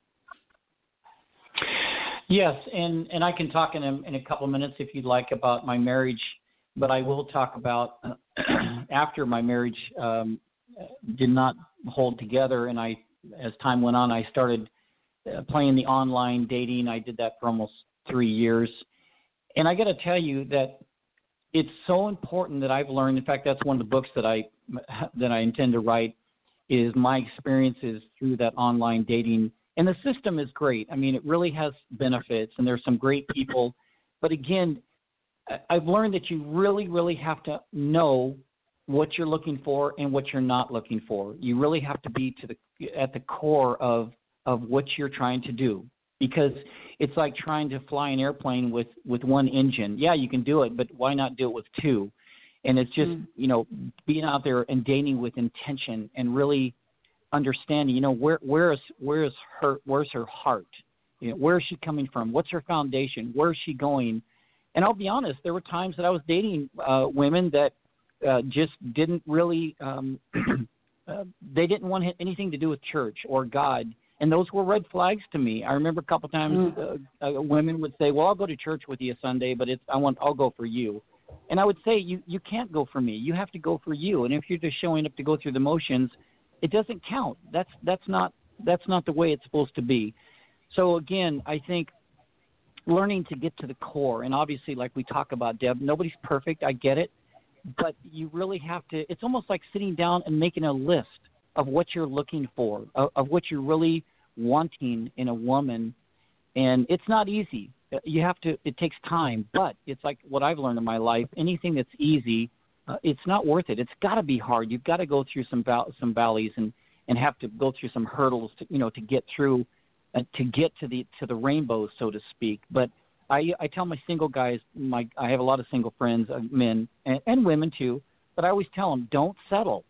Yes, and, and I can talk in a, in a couple of minutes if you'd like about my marriage, but I will talk about uh, after my marriage um, did not hold together, and I, as time went on, I started uh, playing the online dating. I did that for almost three years, and I got to tell you that it's so important that I've learned. In fact, that's one of the books that I that I intend to write, is my experiences through that online dating. And the system is great. I mean, it really has benefits, and there's some great people. But again, I've learned that you really, really have to know what you're looking for and what you're not looking for. You really have to be to the at the core of of what you're trying to do, because it's like trying to fly an airplane with, with one engine. Yeah, you can do it, but why not do it with two? And it's just, mm. you know, being out there and dating with intention and really understanding, you know, where where is where is her where's her heart? You know, where is she coming from? What's her foundation? Where is she going? And I'll be honest, there were times that I was dating uh, women that Uh, just didn't really, um, uh, they didn't want anything to do with church or God. And those were red flags to me. I remember a couple of times mm. uh, uh, women would say, well, I'll go to church with you Sunday, but it's, I want, I'll go for you. And I would say, you, you can't go for me. You have to go for you. And if you're just showing up to go through the motions, it doesn't count. That's, that's not, that's not the way it's supposed to be. So again, I think learning to get to the core, and obviously, like we talk about, Deb, nobody's perfect. I get it. But you really have to, it's almost like sitting down and making a list of what you're looking for, of, of what you're really wanting in a woman. And it's not easy. You have to, it takes time, but it's like what I've learned in my life. Anything that's easy, uh, it's not worth it. It's got to be hard. You've got to go through some val- some valleys and, and have to go through some hurdles to, you know, to get through, uh, to get to the, to the rainbow, so to speak. But I, I tell my single guys, my I have a lot of single friends, uh, men and, and women too, but I always tell them, don't settle.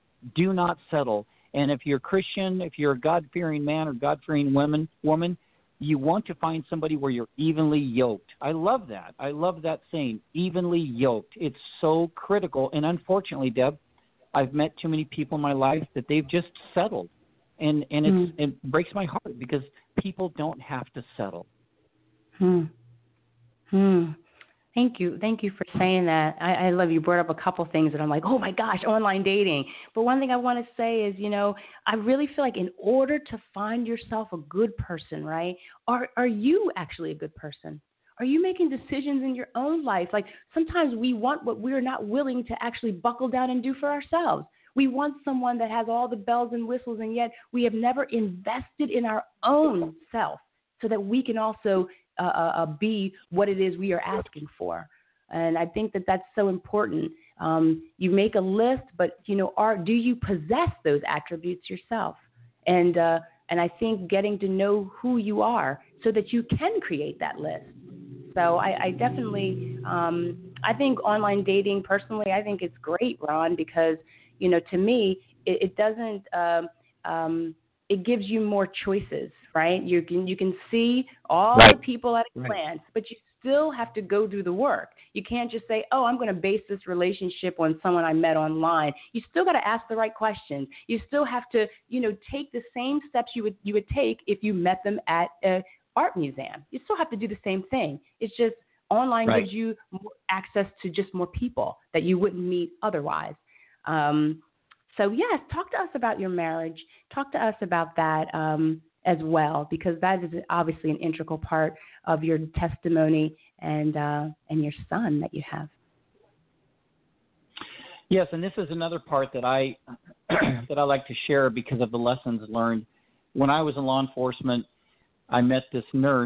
Do not settle. And if you're Christian, if you're a God-fearing man or God-fearing woman, woman, you want to find somebody where you're evenly yoked. I love that. I love that saying, evenly yoked. It's so critical. And unfortunately, Deb, I've met too many people in my life that they've just settled. And, and it's, mm. it breaks my heart because people don't have to settle. Hmm. Hmm. Thank you. Thank you for saying that. I, I love you. Brought up a couple things that I'm like, oh my gosh, online dating. But one thing I want to say is, you know, I really feel like in order to find yourself a good person, right? Are are you actually a good person? Are you making decisions in your own life? Like sometimes we want what we're not willing to actually buckle down and do for ourselves. We want someone that has all the bells and whistles, and yet we have never invested in our own self so that we can also Uh, uh, be what it is we are asking for. And I think that that's so important. Um, you make a list, but, you know, are, do you possess those attributes yourself? And, uh, and I think getting to know who you are so that you can create that list. So I, I definitely um, I think online dating, personally, I think it's great, Ron, because, you know, to me, it, it doesn't, um, um, it gives you more choices, right? You can you can see all Right. the people at a Right. glance, but you still have to go do the work. You can't just say, oh, I'm going to base this relationship on someone I met online. You still got to ask the right questions. You still have to, you know, take the same steps you would you would take if you met them at a art museum. You still have to do the same thing. It's just online Right. gives you more access to just more people that you wouldn't meet otherwise. Um, so, yes, talk to us about your marriage. Talk to us about that um, as well, because that is obviously an integral part of your testimony and uh, and your son that you have. Yes, and this is another part that I that I like to share because of the lessons learned. When I was in law enforcement, I met this nurse,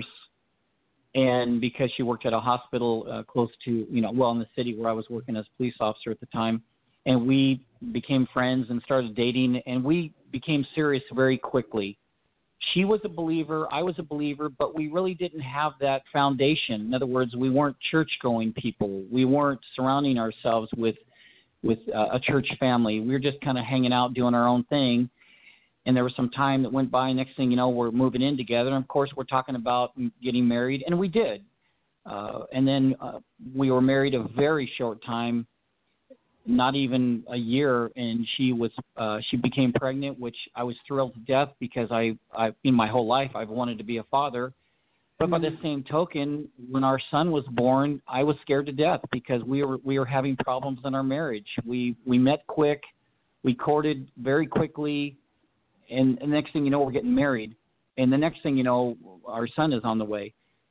and because she worked at a hospital uh, close to, you know, well, in the city where I was working as a police officer at the time, and we became friends and started dating, and we became serious very quickly. She was a believer, I was a believer, but we really didn't have that foundation. In other words, we weren't church-going people. We weren't surrounding ourselves with with uh, a church family. We were just kind of hanging out, doing our own thing. And there was some time that went by. Next thing you know, we're moving in together. And, of course, we're talking about getting married, and we did. Uh, and then uh, we were married a very short time, not even a year, and she was uh, she became pregnant, which I was thrilled to death because I, I in my whole life I've wanted to be a father. But by the same token, when our son was born, I was scared to death because we were we were having problems in our marriage. We we met quick, we courted very quickly, and, and the next thing you know, we're getting married. And the next thing you know, our son is on the way.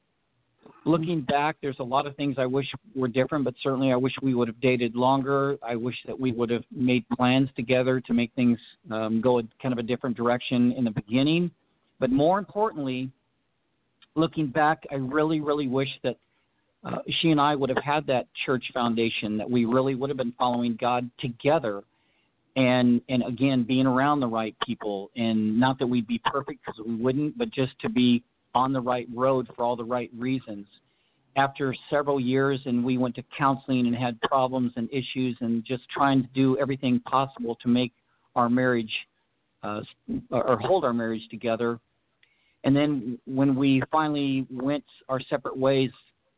Looking back, there's a lot of things I wish were different, but certainly I wish we would have dated longer. I wish that we would have made plans together to make things um, go a, kind of a different direction in the beginning. But more importantly, looking back, I really, really wish that uh, she and I would have had that church foundation, that we really would have been following God together. And, and again, being around the right people, and not that we'd be perfect because we wouldn't, but just to be on the right road for all the right reasons. After several years, and we went to counseling and had problems and issues and just trying to do everything possible to make our marriage uh, or hold our marriage together. And then when we finally went our separate ways,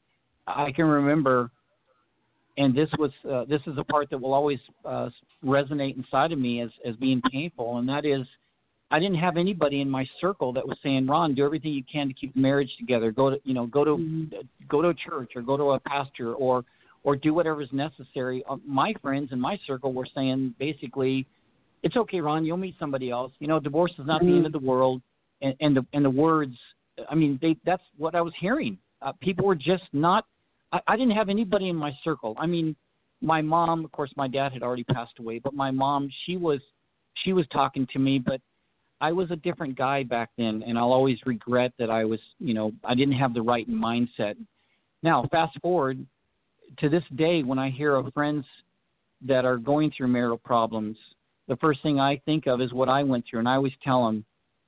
I can remember, and this was uh, this is a part that will always uh, resonate inside of me as, as being painful, and that is I didn't have anybody in my circle that was saying, Ron, do everything you can to keep the marriage together. Go to you know go to mm-hmm. go to a church or go to a pastor or or do whatever is necessary. Uh, my friends in my circle were saying basically, it's okay, Ron, you'll meet somebody else. You know, divorce is not mm-hmm. the end of the world. And, and the and the words, I mean, they, that's what I was hearing. Uh, people were just not. I, I didn't have anybody in my circle. I mean, my mom, of course, my dad had already passed away, but my mom, she was, she was talking to me. But I was a different guy back then, and I'll always regret that I was, you know, I didn't have the right mindset. Now, fast forward to this day, when I hear of friends that are going through marital problems, the first thing I think of is what I went through, and I always tell them,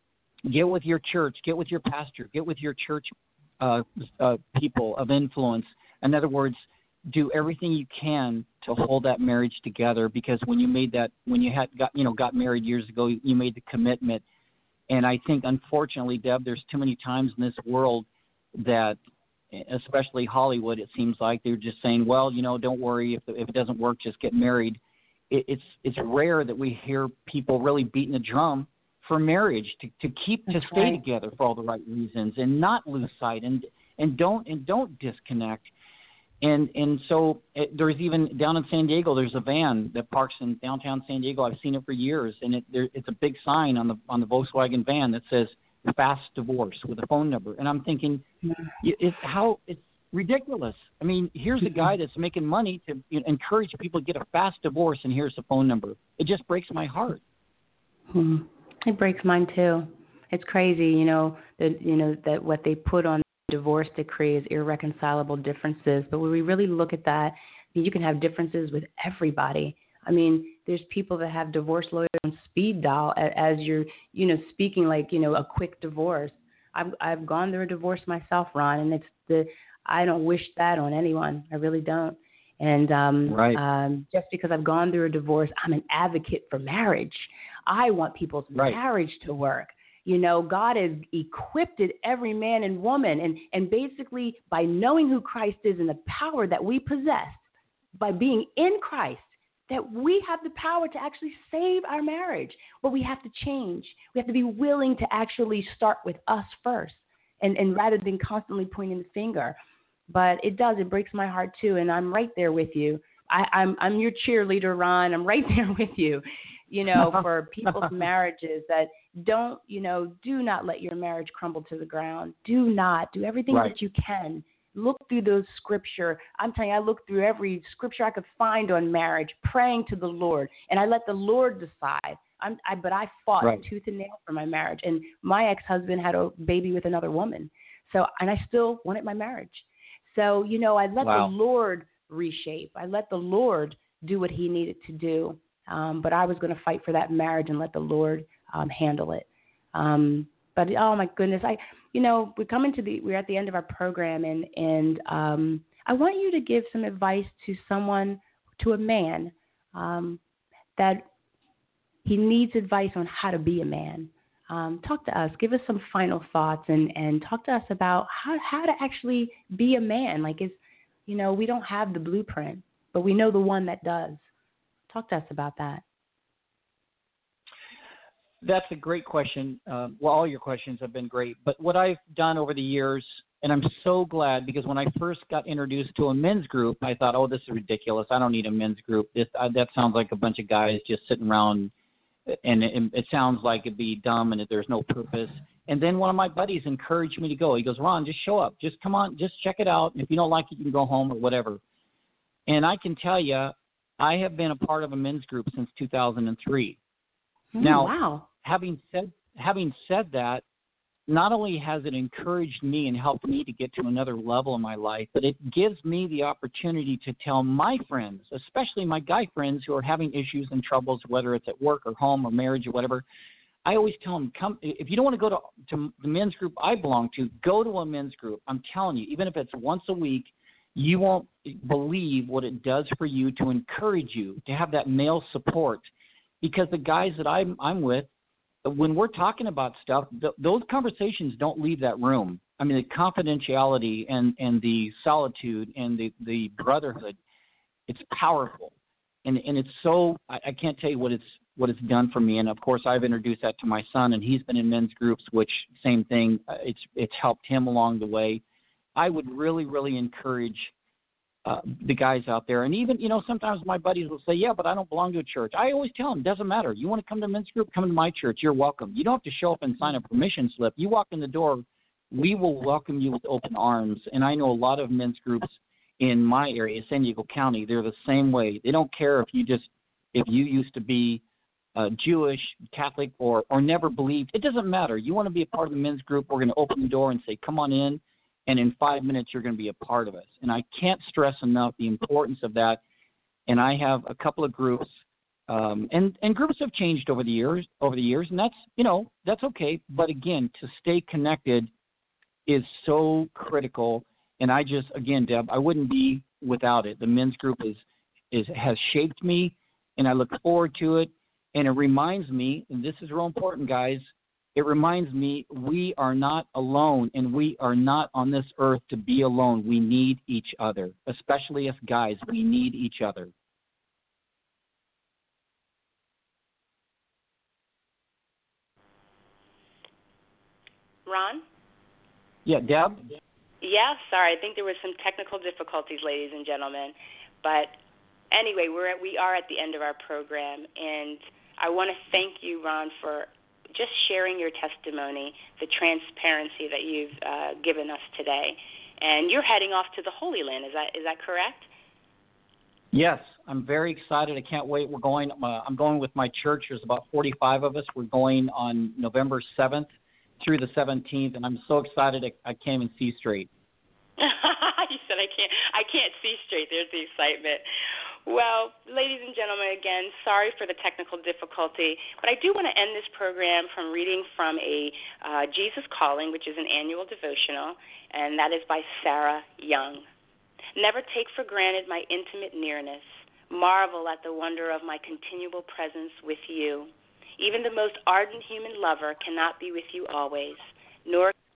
get with your church, get with your pastor, get with your church uh, uh, people of influence. In other words, do everything you can to hold that marriage together, because when you made that, when you had got, you know, got married years ago, you made the commitment. And I think, unfortunately, Deb, there's too many times in this world that, especially Hollywood, it seems like they're just saying, well, you know, don't worry, if if it doesn't work, just get married. It, it's it's rare that we hear people really beating the drum for marriage, to, to keep to That's stay right. together for all the right reasons and not lose sight and and don't and don't disconnect. And and so it, there's even down in San Diego, there's a van that parks in downtown San Diego. I've seen it for years, and it there, it's a big sign on the on the Volkswagen van that says "Fast Divorce" with a phone number. And I'm thinking, it's how it's ridiculous. I mean, here's a guy that's making money to you know, encourage people to get a fast divorce, and here's the phone number. It just breaks my heart. Hmm. It breaks mine too. It's crazy, you know, that you know that what they put on divorce decree is irreconcilable differences. But when we really look at that, you can have differences with everybody. I mean, there's people that have divorce lawyers on speed dial as you're, you know, speaking like, you know, a quick divorce. I've I've gone through a divorce myself, Ron, and it's the I don't wish that on anyone. I really don't. And um, right. um, just because I've gone through a divorce, I'm an advocate for marriage. I want people's right. marriage to work. You know, God has equipped every man and woman. And, and basically, by knowing who Christ is and the power that we possess, by being in Christ, that we have the power to actually save our marriage. But we have to change. We have to be willing to actually start with us first, and, and rather than constantly pointing the finger. But it does. It breaks my heart, too, and I'm right there with you. I, I'm, I'm your cheerleader, Ron. I'm right there with you, you know, for people's marriages that don't, you know, do not let your marriage crumble to the ground. Do not. Do everything right. that you can. Look through those scripture. I'm telling you, I looked through every scripture I could find on marriage, praying to the Lord, and I let the Lord decide. I'm, I, but I fought right. tooth and nail for my marriage, and my ex-husband had a baby with another woman. So, and I still wanted my marriage. So, you know, I let wow. the Lord reshape. I let the Lord do what he needed to do. Um, but I was going to fight for that marriage and let the Lord um, handle it. Um, but, oh, my goodness, I, you know, we're coming to the, we're at the end of our program, and, and um, I want you to give some advice to someone, to a man, um, that he needs advice on how to be a man. Um, talk to us. Give us some final thoughts, and, and talk to us about how, how to actually be a man. Like, is, you know, we don't have the blueprint, but we know the one that does. Talk to us about that. That's a great question. Uh, well, all your questions have been great. But what I've done over the years, and I'm so glad, because when I first got introduced to a men's group, I thought, oh, this is ridiculous. I don't need a men's group. This uh, that sounds like a bunch of guys just sitting around, and it, it sounds like it'd be dumb and there's no purpose. And then one of my buddies encouraged me to go. He goes, Ron, just show up. Just come on. Just check it out. If you don't like it, you can go home or whatever. And I can tell you, I have been a part of a men's group since two thousand three. Oh, now, wow. having said having said that, not only has it encouraged me and helped me to get to another level in my life, but it gives me the opportunity to tell my friends, especially my guy friends who are having issues and troubles, whether it's at work or home or marriage or whatever. I always tell them, come, if you don't want to go to, to the men's group I belong to, go to a men's group. I'm telling you, even if it's once a week, you won't believe what it does for you to encourage you to have that male support. Because the guys that I'm, I'm with, when we're talking about stuff, th- those conversations don't leave that room. I mean, the confidentiality and, and the solitude and the, the brotherhood, it's powerful. And and it's so, I, I can't tell you what it's what it's done for me. And, of course, I've introduced that to my son, and he's been in men's groups, which same thing, it's it's helped him along the way. I would really, really encourage uh, the guys out there. And even, you know, sometimes my buddies will say, yeah, but I don't belong to a church. I always tell them, doesn't matter. You want to come to men's group, come to my church. You're welcome. You don't have to show up and sign a permission slip. You walk in the door, we will welcome you with open arms. And I know a lot of men's groups in my area, San Diego County, they're the same way. They don't care if you just, if you used to be uh, Jewish, Catholic, or, or never believed. It doesn't matter. You want to be a part of the men's group, we're going to open the door and say, come on in. And in five minutes, you're going to be a part of us. And I can't stress enough the importance of that. And I have a couple of groups, um, and, and groups have changed over the years, over the years, and that's, you know, that's okay. But again, to stay connected is so critical. And I just, again, Deb, I wouldn't be without it. The men's group is, is has shaped me, and I look forward to it. And it reminds me, and this is real important, guys, it reminds me we are not alone, and we are not on this earth to be alone. We need each other, especially us guys. We need each other. Ron? Yeah, Deb? Yeah, sorry. I think there was some technical difficulties, ladies and gentlemen. But anyway, we're at, we are at the end of our program, and I want to thank you, Ron, for just sharing your testimony, the transparency that you've uh, given us today. And you're heading off to the Holy Land. Is that is that correct? Yes, I'm very excited. I can't wait. We're going. Uh, I'm going with my church. There's about forty-five of us. We're going on November seventh through the seventeenth, and I'm so excited I, I can't even see straight. You said I can't. I can't see straight. There's the excitement. Well, ladies and gentlemen, again, sorry for the technical difficulty, but I do want to end this program from reading from a uh, Jesus Calling, which is an annual devotional, and that is by Sarah Young. Never take for granted my intimate nearness. Marvel at the wonder of my continual presence with you. Even the most ardent human lover cannot be with you always, nor